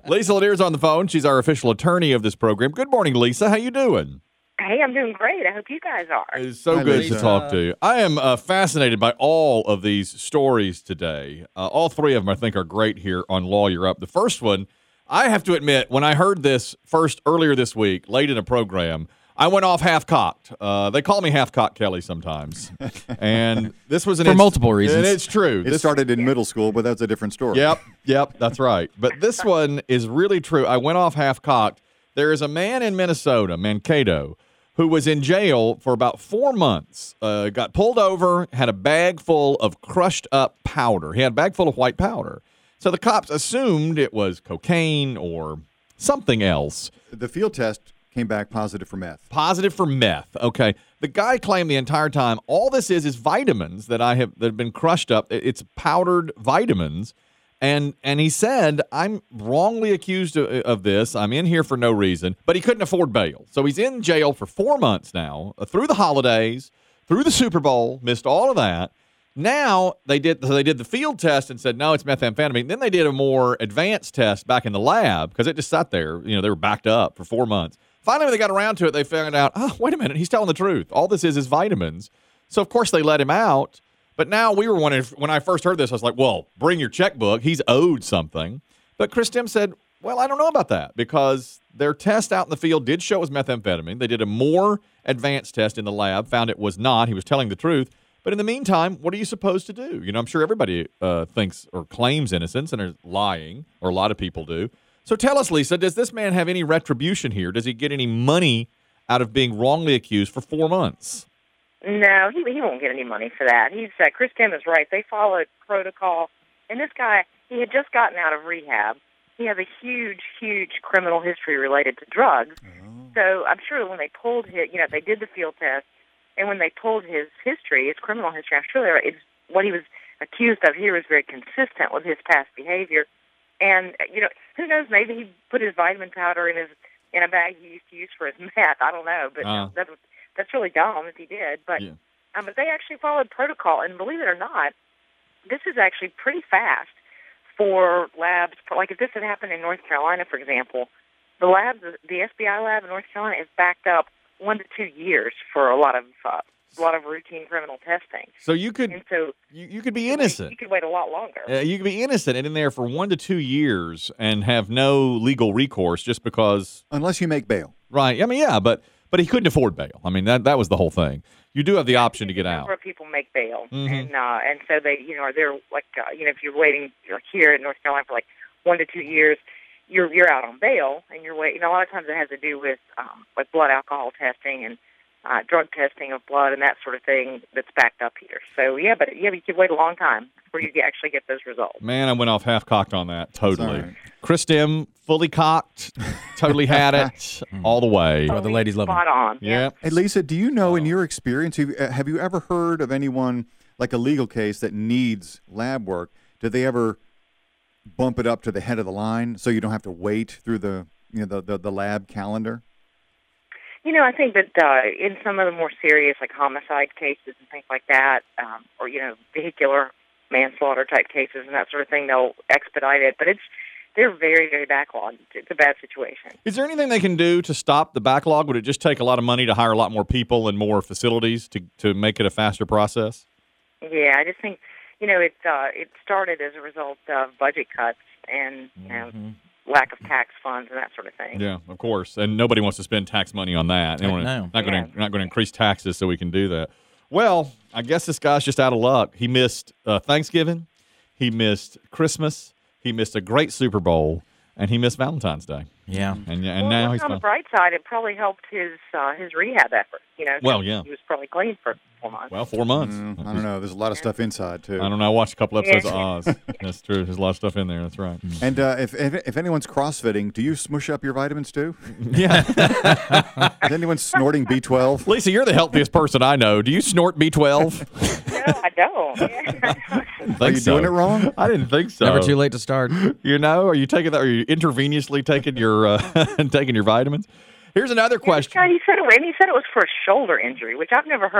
Lisa Lanier's on the phone. She's our official attorney of this program. Good morning, Lisa. How you doing? Hey, I'm doing great. I hope you guys are. It's so Hi, good Lisa. to talk to you. I am fascinated by all of these stories today. All three of them, I think, are great here on Lawyer Up. The first one, I have to admit, when I heard this first earlier this week, late in a program, I went off half-cocked. They call me half-cocked Kelly sometimes. And this was For multiple reasons. And it's true. It started in middle school, but that's a different story. Yep, that's right. But this one is really true. I went off half-cocked. There is a man in Minnesota, Mankato, who was in jail for about 4 months, got pulled over, had a bag full of crushed up powder. He had a bag full of white powder. So the cops assumed it was cocaine or something else. The field test came back positive for meth. Positive for meth. Okay. The guy claimed the entire time, all this is vitamins that have been crushed up. It's powdered vitamins. And he said, I'm wrongly accused of this. I'm in here for no reason. But he couldn't afford bail. So he's in jail for 4 months now, through the holidays, through the Super Bowl, missed all of that. Now they did the field test and said, no, it's methamphetamine. Then they did a more advanced test back in the lab because it just sat there. You know, they were backed up for 4 months. Finally, when they got around to it, they found out, oh, wait a minute, he's telling the truth. All this is vitamins. So, of course, they let him out. But now we were wondering, when I first heard this, I was like, well, bring your checkbook. He's owed something. But Chris Tim said, well, I don't know about that because their test out in the field did show it was methamphetamine. They did a more advanced test in the lab, found it was not. He was telling the truth. But in the meantime, what are you supposed to do? You know, I'm sure everybody thinks or claims innocence and is lying, or a lot of people do. So tell us, Lisa, does this man have any retribution here? Does he get any money out of being wrongly accused for 4 months? No, he won't get any money for that. Chris Tim is right. They followed protocol. And this guy, he had just gotten out of rehab. He has a huge, huge criminal history related to drugs. Oh. So I'm sure when they pulled they did the field test. And when they pulled his history, his criminal history, I'm sure what he was accused of here was very consistent with his past behavior. And, who knows, maybe he put his vitamin powder in a bag he used to use for his meth. I don't know, but that's really dumb if he did. But but they actually followed protocol. And believe it or not, this is actually pretty fast for labs. Like if this had happened in North Carolina, for example, the SBI lab in North Carolina is backed up 1 to 2 years for a lot of routine criminal testing. So you could you could be innocent. You could wait a lot longer. You could be innocent and in there for 1 to 2 years and have no legal recourse just because. Unless you make bail. Right. I mean, yeah, but he couldn't afford bail. I mean, that was the whole thing. You do have the option to get out. A number of people make bail, and so they are there like if you're waiting here in North Carolina for like 1 to 2 years. You're out on bail, and you're waiting. A lot of times it has to do with blood alcohol testing and drug testing of blood and that sort of thing that's backed up here. So, you could wait a long time before you actually get those results. Man, I went off half-cocked on that, totally. Right. Chris Tim, fully cocked, totally had it, all the way. Oh, the ladies love Spot him. on. Yeah. Hey, Lisa, do you know in your experience, have you ever heard of anyone, like a legal case that needs lab work? Did they ever bump it up to the head of the line so you don't have to wait through the lab calendar? I think that in some of the more serious, like homicide cases and things like that, or vehicular manslaughter type cases and that sort of thing, they'll expedite it. But they're very, very backlogged. It's a bad situation. Is there anything they can do to stop the backlog? Would it just take a lot of money to hire a lot more people and more facilities to make it a faster process? Yeah, I just think it started as a result of budget cuts and lack of tax funds and that sort of thing. Yeah, of course. And nobody wants to spend tax money on that. No. Not going to increase taxes so we can do that. Well, I guess this guy's just out of luck. He missed Thanksgiving. He missed Christmas. He missed a great Super Bowl. And he missed Valentine's Day. Yeah. And now he's on the bright side, it probably helped his rehab effort. Well, yeah. He was probably clean for 4 months. Well, 4 months. I don't know. There's a lot of stuff inside, too. I don't know. I watched a couple episodes of Oz. That's true. There's a lot of stuff in there. That's right. And if anyone's CrossFitting, do you smush up your vitamins, too? Yeah. Is anyone snorting B12? Lisa, you're the healthiest person I know. Do you snort B12? No, I don't. Are you doing it wrong? I didn't think so. Never too late to start. Are you taking that? Are you intravenously taking your vitamins? Here's another question. God, he said it was for a shoulder injury, which I've never heard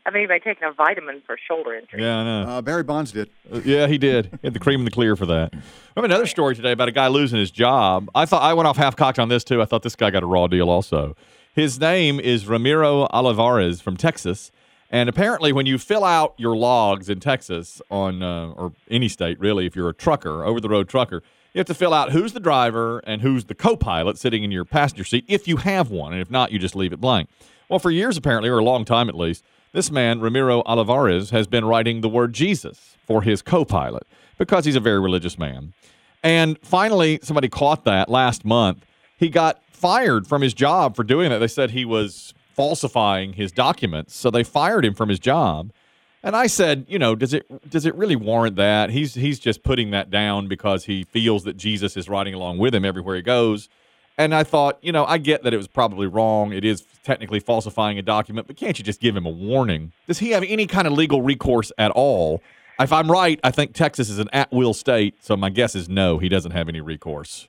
of anybody taking a vitamin for shoulder injury. Yeah, I know. Barry Bonds did. Yeah, he did. He had the cream and the clear for that. I have another story today about a guy losing his job. I went off half-cocked on this, too. I thought this guy got a raw deal also. His name is Ramiro Olivares from Texas. And apparently when you fill out your logs in Texas on or any state, really, if you're a trucker, over-the-road trucker, you have to fill out who's the driver and who's the co-pilot sitting in your passenger seat, if you have one. And if not, you just leave it blank. Well, for years, apparently, or a long time at least, this man, Ramiro Olivares, has been writing the word Jesus for his co-pilot because he's a very religious man. And finally, somebody caught that last month. He got fired from his job for doing that. They said he was falsifying his documents, so they fired him from his job. And I said, does it really warrant that? He's just putting that down because he feels that Jesus is riding along with him everywhere he goes. And I thought, I get that it was probably wrong. It is technically falsifying a document, but can't you just give him a warning? Does he have any kind of legal recourse at all? If I'm right, I think Texas is an at-will state, so my guess is no, he doesn't have any recourse.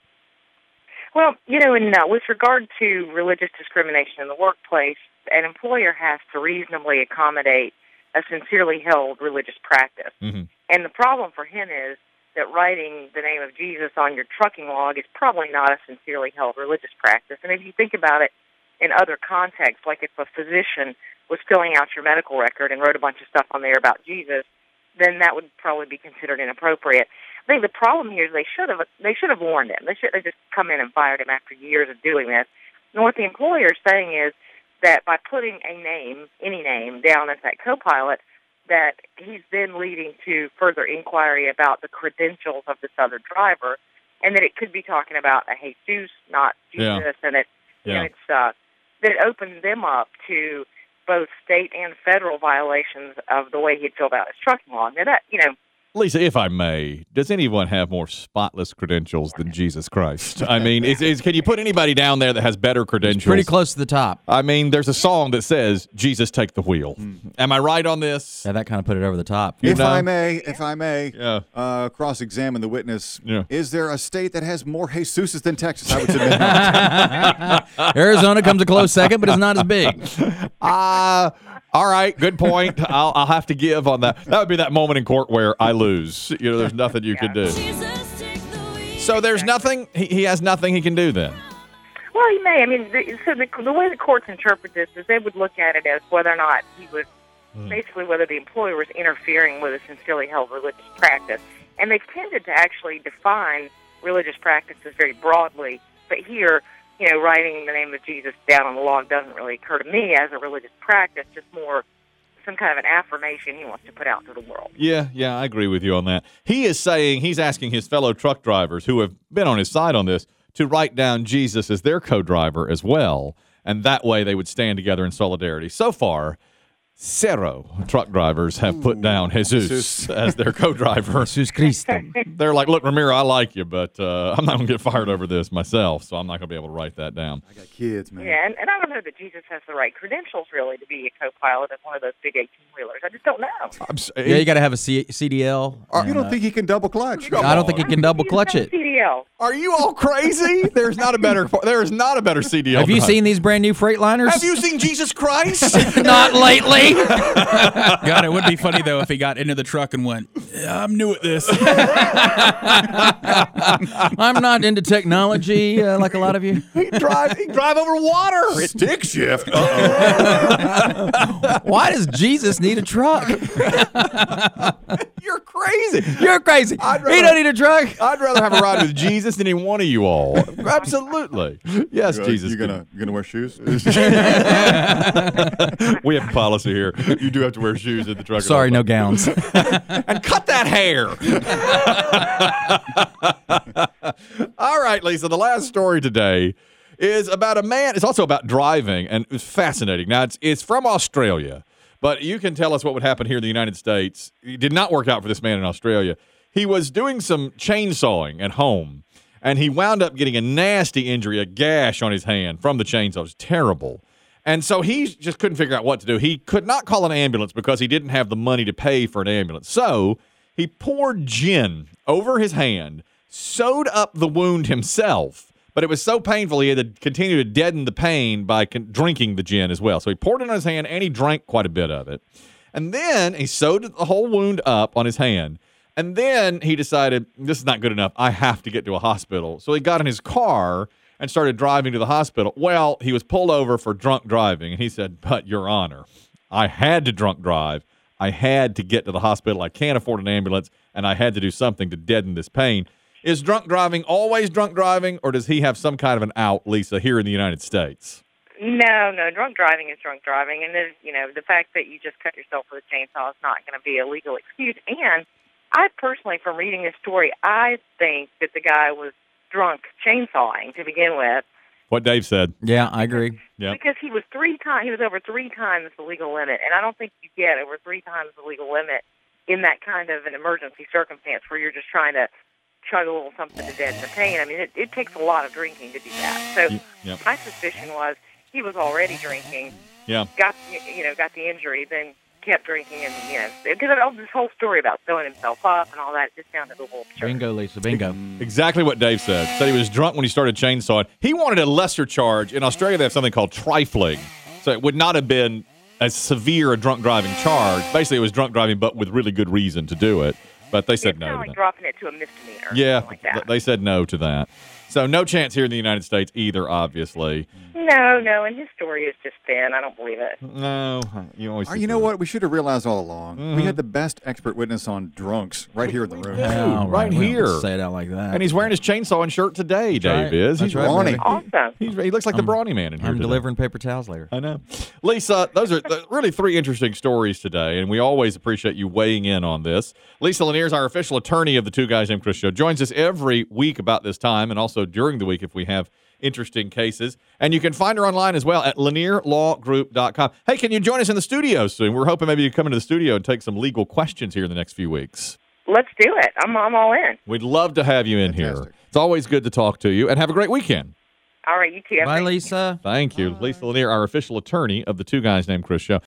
Well, with regard to religious discrimination in the workplace, an employer has to reasonably accommodate a sincerely held religious practice. Mm-hmm. And the problem for him is that writing the name of Jesus on your trucking log is probably not a sincerely held religious practice. And if you think about it in other contexts, like if a physician was filling out your medical record and wrote a bunch of stuff on there about Jesus, then that would probably be considered inappropriate. I think the problem here is they should have warned him. They should have just come in and fired him after years of doing this. And what the employer is saying is that by putting a name, any name, down as that co-pilot, that he's then leading to further inquiry about the credentials of this other driver, and that it could be talking about a Jesus, not Jesus, and it that it opened them up to both state and federal violations of the way he'd filled out his trucking log. Now that Lisa, if I may, does anyone have more spotless credentials than Jesus Christ? I mean, can you put anybody down there that has better credentials? It's pretty close to the top. I mean, there's a song that says, Jesus, take the wheel. Am I right on this? Yeah, that kind of put it over the top. If I may, Yeah. cross-examine the witness, Yeah. is there a state that has more Jesuses than Texas? I would submit that. Arizona comes a close second, but it's not as big. All right, good point. I'll have to give on that. That would be that moment in court where I lose. There's nothing you can do. So there's nothing. He has nothing he can do then. Well, he may. I mean, the way the courts interpret this is they would look at it as whether or not he was basically whether the employer was interfering with a sincerely held religious practice. And they've tended to actually define religious practices very broadly. But here, writing the name of Jesus down on the log doesn't really occur to me as a religious practice, just more some kind of an affirmation he wants to put out to the world. Yeah, I agree with you on that. He's asking his fellow truck drivers who have been on his side on this to write down Jesus as their co-driver as well, and that way they would stand together in solidarity. So far, 0 truck drivers have put down Jesus as their co-driver. Jesus Cristo. They're like, look, Ramiro, I like you, but I'm not going to get fired over this myself, so I'm not going to be able to write that down. I got kids, man. Yeah, and I don't know that Jesus has the right credentials, really, to be a co-pilot of one of those big 18-wheelers. I just don't know. Yeah, you got to have a CDL. You don't think he can double clutch? I don't think he can double clutch it. CDL. Are you all crazy? There is not a better CDL. Have you seen these brand new Freightliners? Have you seen Jesus Christ? Not lately. God, it would be funny, though, if he got into the truck and went, I'm new at this. I'm not into technology like a lot of you. He drive over water. Stick shift. Why does Jesus need a truck? You're crazy. You're crazy. He don't need a truck. I'd rather have a ride with Jesus than any one of you all. Absolutely. Yes, Jesus. You gonna wear shoes? We have a policy here. You do have to wear shoes in the truck. Sorry, no gowns. And cut that hair. All right, Lisa, the last story today is about a man. It's also about driving, and it's fascinating. Now, it's from Australia, but you can tell us what would happen here in the United States. It did not work out for this man in Australia. He was doing some chainsawing at home, and he wound up getting a nasty injury, a gash on his hand from the chainsaw. It was terrible. And so he just couldn't figure out what to do. He could not call an ambulance because he didn't have the money to pay for an ambulance. So he poured gin over his hand, sewed up the wound himself, But it was so painful he had to continue to deaden the pain by drinking the gin as well. So he poured it on his hand and he drank quite a bit of it. And then he sewed the whole wound up on his hand. And then he decided, this is not good enough. I have to get to a hospital. So he got in his car and started driving to the hospital. Well, he was pulled over for drunk driving. And he said, but Your Honor, I had to drunk drive. I had to get to the hospital. I can't afford an ambulance. And I had to do something to deaden this pain. Is drunk driving always drunk driving, or does he have some kind of an out, Lisa, here in the United States? No, drunk driving is drunk driving, and there's, the fact that you just cut yourself with a chainsaw is not going to be a legal excuse. And I personally, from reading this story, I think that the guy was drunk chainsawing to begin with. What Dave said. Yeah, I agree. Yeah. Because he was over 3 times the legal limit, and I don't think you get over 3 times the legal limit in that kind of an emergency circumstance where you're just trying to chug a little something to deaden the pain. I mean, it takes a lot of drinking to do that. So my suspicion was he was already drinking, got the injury, then kept drinking, and because of this whole story about throwing himself up and all that, it just sounded a little absurd. Bingo, Lisa, bingo. Exactly what Dave said. Said he was drunk when he started chainsawing. He wanted a lesser charge. In Australia, they have something called trifling. So it would not have been as severe a drunk driving charge. Basically, it was drunk driving, but with really good reason to do it. But they said no. It's kind of like dropping it to a misdemeanor. Yeah, like that. They said no to that. So no chance here in the United States either, obviously. No, and his story is just thin. I don't believe it. No, you always. You know what? We should have realized all along. We had the best expert witness on drunks right here in the room. Yeah, right we don't here. Say it out like that. And he's wearing his chainsaw and shirt today, Dave right. is. That's He's right, Ronnie. baby. Awesome. He looks like the brawny man in here I'm today. delivering paper towels later. I know. Lisa, those are really 3 interesting stories today, and we always appreciate you weighing in on this. Lisa Lanier is our official attorney of the Two Guys Named Chris show. Joins us every week about this time, and also during the week if we have interesting cases. And you can find her online as well at lanierlawgroup.com. Hey, can you join us in the studio soon? We're hoping maybe you come into the studio and take some legal questions here in the next few weeks. Let's do it. I'm all in. We'd love to have you in Fantastic. here. It's always good to talk to you, and have a great weekend. All right, you too. Bye, Lisa. Thank you. Lisa Lanier, our official attorney of the Two Guys Named Chris show.